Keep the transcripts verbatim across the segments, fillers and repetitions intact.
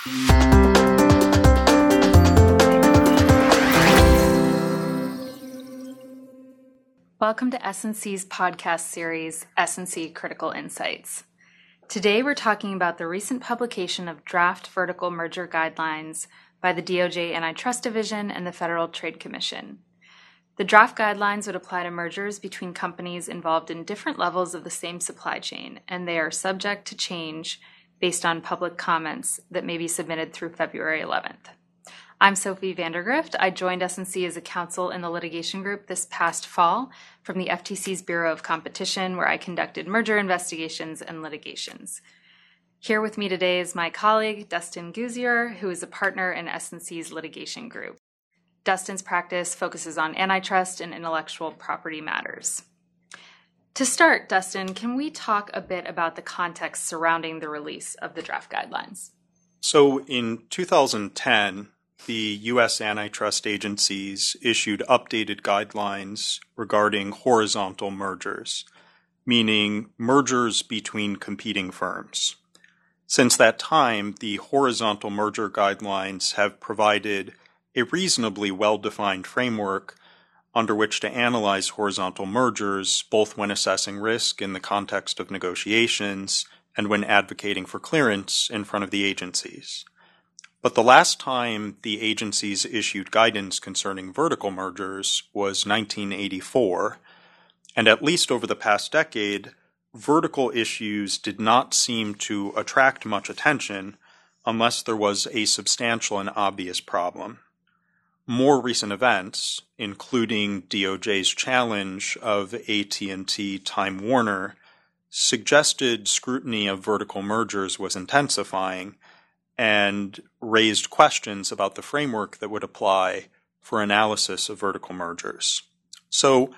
Welcome to S and C's podcast series, S and C Critical Insights. Today we're talking about the recent publication of draft vertical merger guidelines by the D O J Antitrust Division and the Federal Trade Commission. The draft guidelines would apply to mergers between companies involved in different levels of the same supply chain, and they are subject to change based on public comments that may be submitted through February eleventh. I'm Sophie Vandergrift. I joined S and C as a counsel in the litigation group this past fall from the F T C's Bureau of Competition, where I conducted merger investigations and litigations. Here with me today is my colleague, Dustin Gouzier, who is a partner in S and C's litigation group. Dustin's practice focuses on antitrust and intellectual property matters. To start, Dustin, can we talk a bit about the context surrounding the release of the draft guidelines? So in two thousand ten, the U S antitrust agencies issued updated guidelines regarding horizontal mergers, meaning mergers between competing firms. Since that time, the horizontal merger guidelines have provided a reasonably well-defined framework under which to analyze horizontal mergers, both when assessing risk in the context of negotiations and when advocating for clearance in front of the agencies. But the last time the agencies issued guidance concerning vertical mergers was nineteen eighty-four, and at least over the past decade, vertical issues did not seem to attract much attention unless there was a substantial and obvious problem. More recent events, including D O J's challenge of A T and T Time Warner, suggested scrutiny of vertical mergers was intensifying and raised questions about the framework that would apply for analysis of vertical mergers. So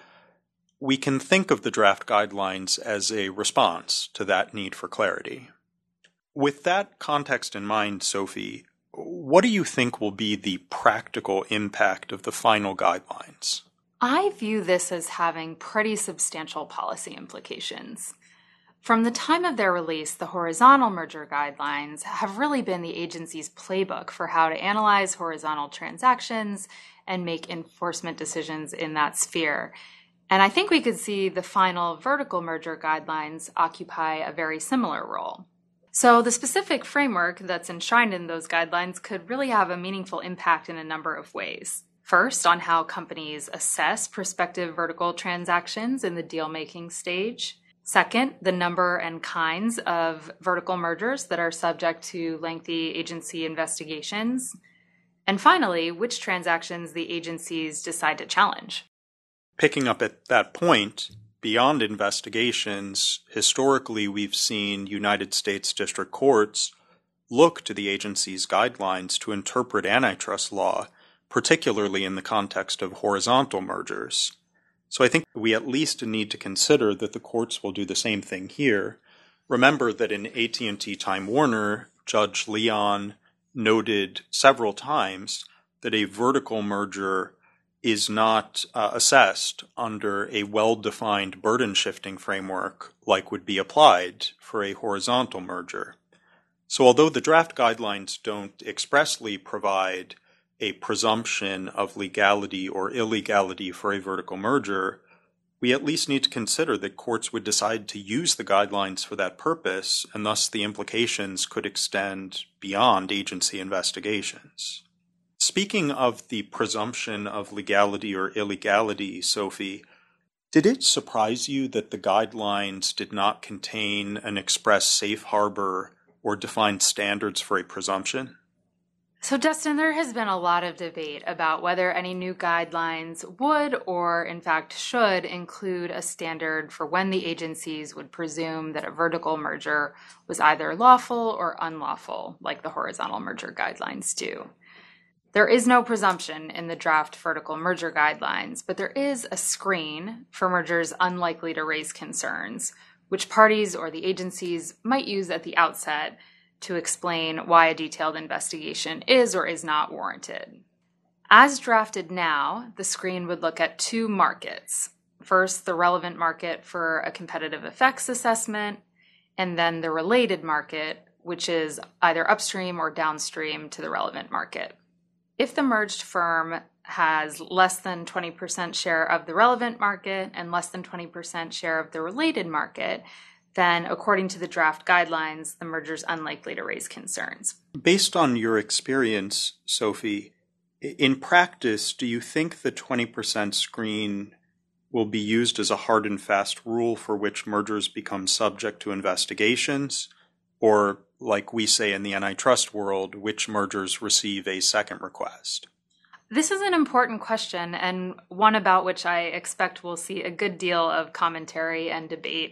we can think of the draft guidelines as a response to that need for clarity. With that context in mind, Sophie, what do you think will be the practical impact of the final guidelines? I view this as having pretty substantial policy implications. From the time of their release, the horizontal merger guidelines have really been the agency's playbook for how to analyze horizontal transactions and make enforcement decisions in that sphere. And I think we could see the final vertical merger guidelines occupy a very similar role. So the specific framework that's enshrined in those guidelines could really have a meaningful impact in a number of ways. First, on how companies assess prospective vertical transactions in the deal-making stage. Second, the number and kinds of vertical mergers that are subject to lengthy agency investigations. And finally, which transactions the agencies decide to challenge. Picking up at that point, beyond investigations, historically we've seen United States district courts look to the agency's guidelines to interpret antitrust law, particularly in the context of horizontal mergers. So I think we at least need to consider that the courts will do the same thing here. Remember that in A T and T Time Warner, Judge Leon noted several times that a vertical merger is not uh, assessed under a well-defined burden-shifting framework like would be applied for a horizontal merger. So although the draft guidelines don't expressly provide a presumption of legality or illegality for a vertical merger, we at least need to consider that courts would decide to use the guidelines for that purpose, and thus the implications could extend beyond agency investigations. Speaking of the presumption of legality or illegality, Sophie, did it surprise you that the guidelines did not contain an express safe harbor or defined standards for a presumption? So, Dustin, there has been a lot of debate about whether any new guidelines would or, in fact, should include a standard for when the agencies would presume that a vertical merger was either lawful or unlawful, like the horizontal merger guidelines do. There is no presumption in the draft vertical merger guidelines, but there is a screen for mergers unlikely to raise concerns, which parties or the agencies might use at the outset to explain why a detailed investigation is or is not warranted. As drafted now, the screen would look at two markets. First, the relevant market for a competitive effects assessment, and then the related market which is either upstream or downstream to the relevant market. If the merged firm has less than twenty percent share of the relevant market and less than twenty percent share of the related market, then according to the draft guidelines, the merger is unlikely to raise concerns. Based on your experience, Sophie, in practice, do you think the twenty percent screen will be used as a hard and fast rule for which mergers become subject to investigations, or, like we say in the antitrust world, which mergers receive a second request? This is an important question, and one about which I expect we'll see a good deal of commentary and debate.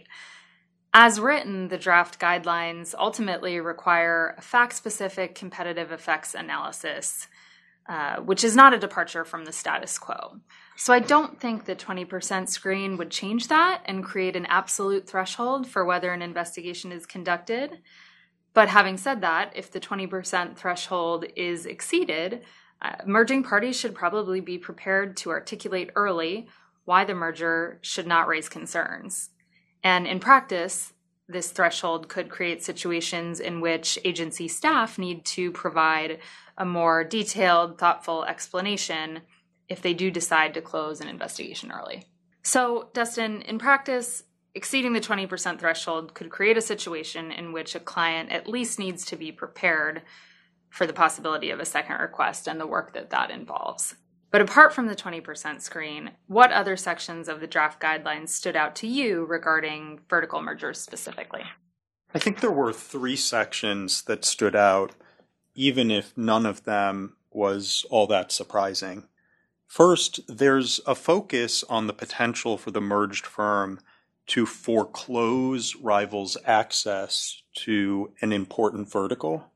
As written, the draft guidelines ultimately require a fact-specific competitive effects analysis, uh, which is not a departure from the status quo. So I don't think the twenty percent screen would change that and create an absolute threshold for whether an investigation is conducted. But having said that, if the twenty percent threshold is exceeded, uh, merging parties should probably be prepared to articulate early why the merger should not raise concerns. And in practice, this threshold could create situations in which agency staff need to provide a more detailed, thoughtful explanation if they do decide to close an investigation early. So, Dustin, in practice, exceeding the twenty percent threshold could create a situation in which a client at least needs to be prepared for the possibility of a second request and the work that that involves. But apart from the twenty percent screen, what other sections of the draft guidelines stood out to you regarding vertical mergers specifically? I think there were three sections that stood out, even if none of them was all that surprising. First, there's a focus on the potential for the merged firm to foreclose rivals' access to an important vertical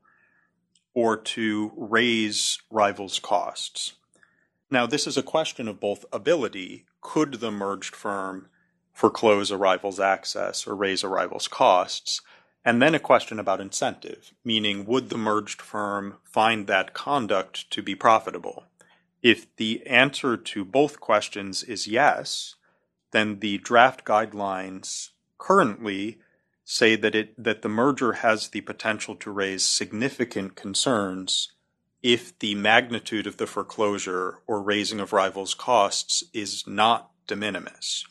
or to raise rivals' costs. Now, this is a question of both ability. Could the merged firm foreclose a rival's access or raise a rival's costs? And then a question about incentive, meaning would the merged firm find that conduct to be profitable? If the answer to both questions is yes, then the draft guidelines currently say that it that the merger has the potential to raise significant concerns if the magnitude of the foreclosure or raising of rivals' costs is not de minimis.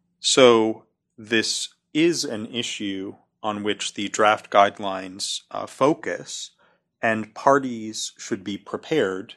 So this is an issue on which the draft guidelines uh, focus, and parties should be prepared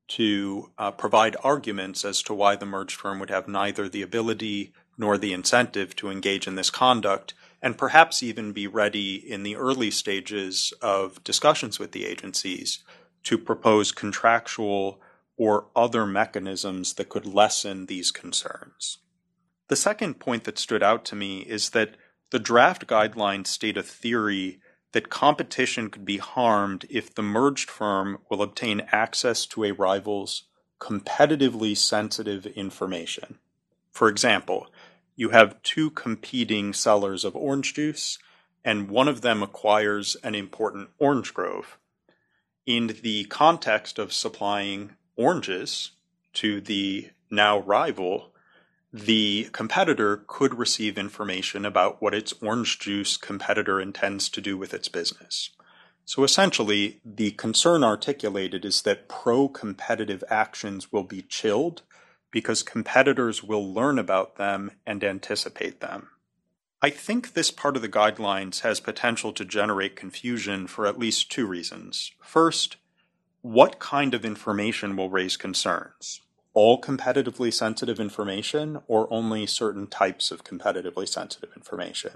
to uh, provide arguments as to why the merged firm would have neither the ability nor the incentive to engage in this conduct, and perhaps even be ready in the early stages of discussions with the agencies to propose contractual or other mechanisms that could lessen these concerns. The second point that stood out to me is that the draft guidelines state a theory that competition could be harmed if the merged firm will obtain access to a rival's competitively sensitive information. For example, you have two competing sellers of orange juice, and one of them acquires an important orange grove. In the context of supplying oranges to the now rival, the competitor could receive information about what its orange juice competitor intends to do with its business. So essentially, the concern articulated is that pro-competitive actions will be chilled because competitors will learn about them and anticipate them. I think this part of the guidelines has potential to generate confusion for at least two reasons. First, what kind of information will raise concerns? All competitively sensitive information or only certain types of competitively sensitive information?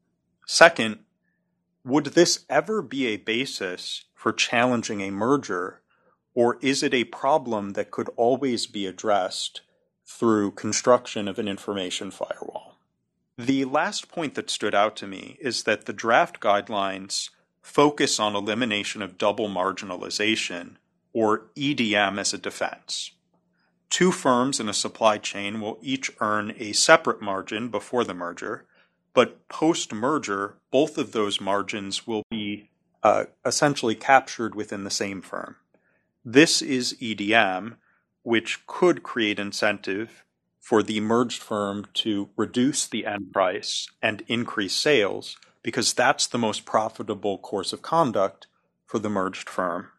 Second, would this ever be a basis for challenging a merger, or is it a problem that could always be addressed through construction of an information firewall? The last point that stood out to me is that the draft guidelines focus on elimination of double marginalization, or E D M, as a defense. Two firms in a supply chain will each earn a separate margin before the merger, but post-merger, both of those margins will be uh, essentially captured within the same firm. This is E D M, which could create incentive for the merged firm to reduce the end price and increase sales because that's the most profitable course of conduct for the merged firm.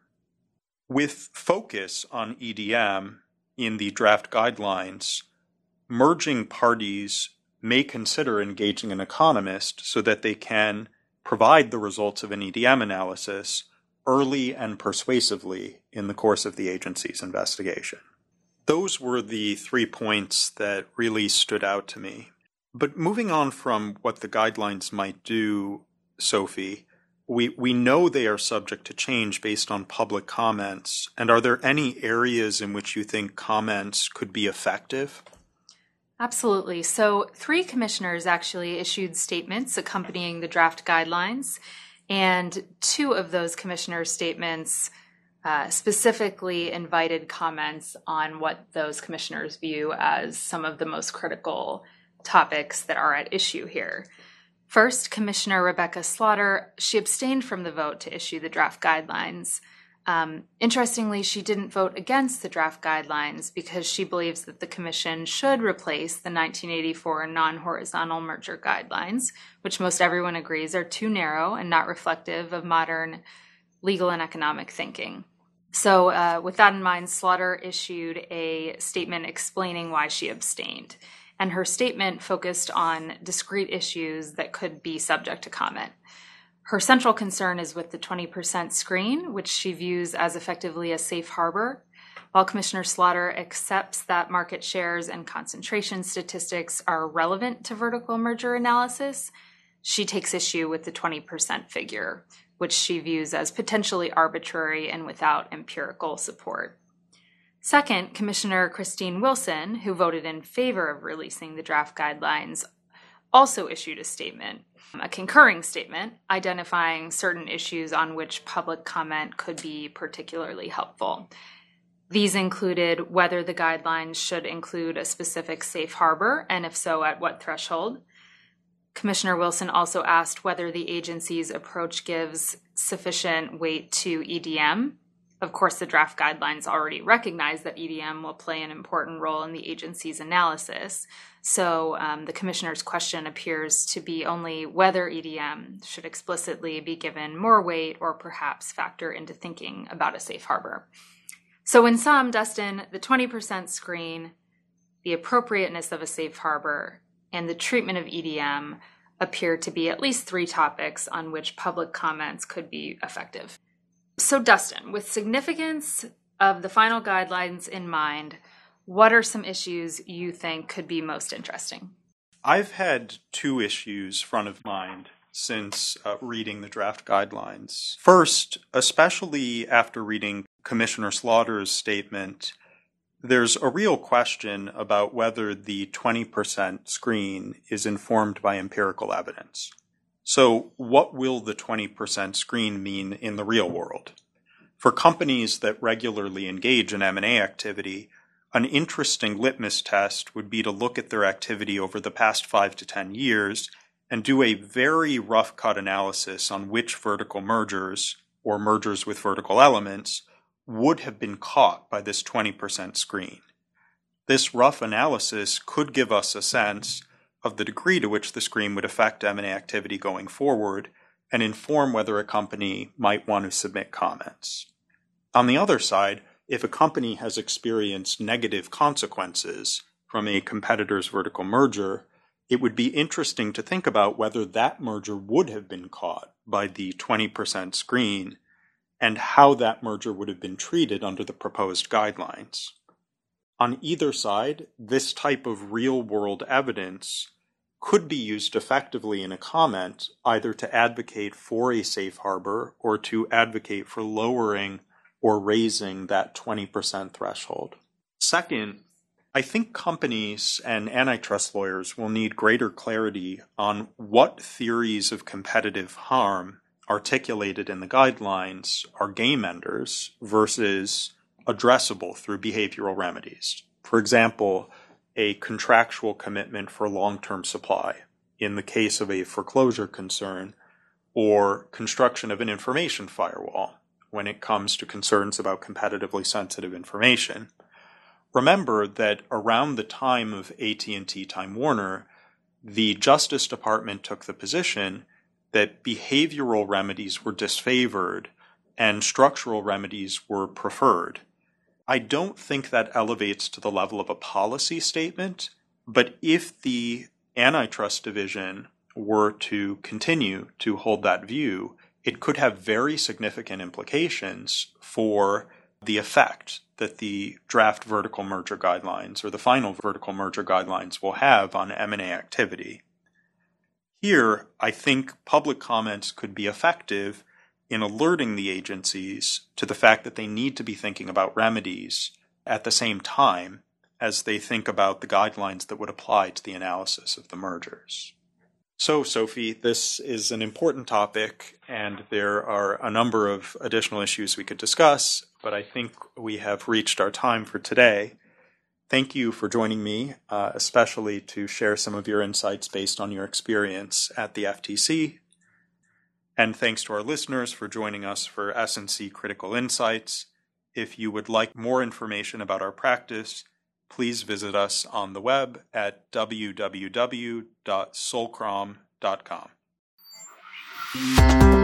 With focus on E D M in the draft guidelines, merging parties may consider engaging an economist so that they can provide the results of an E D M analysis early and persuasively in the course of the agency's investigation. Those were the three points that really stood out to me. But moving on from what the guidelines might do, Sophie, we, we know they are subject to change based on public comments. And are there any areas in which you think comments could be effective? Absolutely. So three commissioners actually issued statements accompanying the draft guidelines, and two of those commissioners' statements uh, specifically invited comments on what those commissioners view as some of the most critical topics that are at issue here. First, Commissioner Rebecca Slaughter, she abstained from the vote to issue the draft guidelines. Um, interestingly, she didn't vote against the draft guidelines because she believes that the Commission should replace the nineteen eighty-four non-horizontal merger guidelines, which most everyone agrees are too narrow and not reflective of modern legal and economic thinking. So uh, with that in mind, Slaughter issued a statement explaining why she abstained. And her statement focused on discrete issues that could be subject to comment. Her central concern is with the twenty percent screen, which she views as effectively a safe harbor. While Commissioner Slaughter accepts that market shares and concentration statistics are relevant to vertical merger analysis, she takes issue with the twenty percent figure, which she views as potentially arbitrary and without empirical support. Second, Commissioner Christine Wilson, who voted in favor of releasing the draft guidelines, also issued a statement, a concurring statement, identifying certain issues on which public comment could be particularly helpful. These included whether the guidelines should include a specific safe harbor, and if so, at what threshold. Commissioner Wilson also asked whether the agency's approach gives sufficient weight to E D M. Of course, the draft guidelines already recognize that E D M will play an important role in the agency's analysis. So um, the commissioner's question appears to be only whether E D M should explicitly be given more weight or perhaps factor into thinking about a safe harbor. So in sum, Dustin, the twenty percent screen, the appropriateness of a safe harbor, and the treatment of E D M appear to be at least three topics on which public comments could be effective. So Dustin, with significance of the final guidelines in mind, what are some issues you think could be most interesting? I've had two issues front of mind since uh, reading the draft guidelines. First, especially after reading Commissioner Slaughter's statement, there's a real question about whether the twenty percent screen is informed by empirical evidence. So what will the twenty percent screen mean in the real world? For companies that regularly engage in M and A activity, an interesting litmus test would be to look at their activity over the past five to ten years and do a very rough cut analysis on which vertical mergers or mergers with vertical elements would have been caught by this twenty percent screen. This rough analysis could give us a sense of the degree to which the screen would affect M and A activity going forward and inform whether a company might want to submit comments. On the other side, if a company has experienced negative consequences from a competitor's vertical merger, it would be interesting to think about whether that merger would have been caught by the twenty percent screen and how that merger would have been treated under the proposed guidelines. On either side, this type of real-world evidence could be used effectively in a comment, either to advocate for a safe harbor or to advocate for lowering or raising that twenty percent threshold. Second, I think companies and antitrust lawyers will need greater clarity on what theories of competitive harm articulated in the guidelines are game enders versus addressable through behavioral remedies. For example, a contractual commitment for long-term supply in the case of a foreclosure concern, or construction of an information firewall when it comes to concerns about competitively sensitive information. Remember that around the time of A T and T Time Warner, the Justice Department took the position that behavioral remedies were disfavored and structural remedies were preferred. I don't think that elevates to the level of a policy statement, but if the Antitrust Division were to continue to hold that view, it could have very significant implications for the effect that the draft vertical merger guidelines or the final vertical merger guidelines will have on M and A activity. Here, I think public comments could be effective in alerting the agencies to the fact that they need to be thinking about remedies at the same time as they think about the guidelines that would apply to the analysis of the mergers. So, Sophie, this is an important topic, and there are a number of additional issues we could discuss, but I think we have reached our time for today. Thank you for joining me, uh, especially to share some of your insights based on your experience at the F T C. And thanks to our listeners for joining us for S and C Critical Insights. If you would like more information about our practice, please visit us on the web at w w w dot solcrom dot com.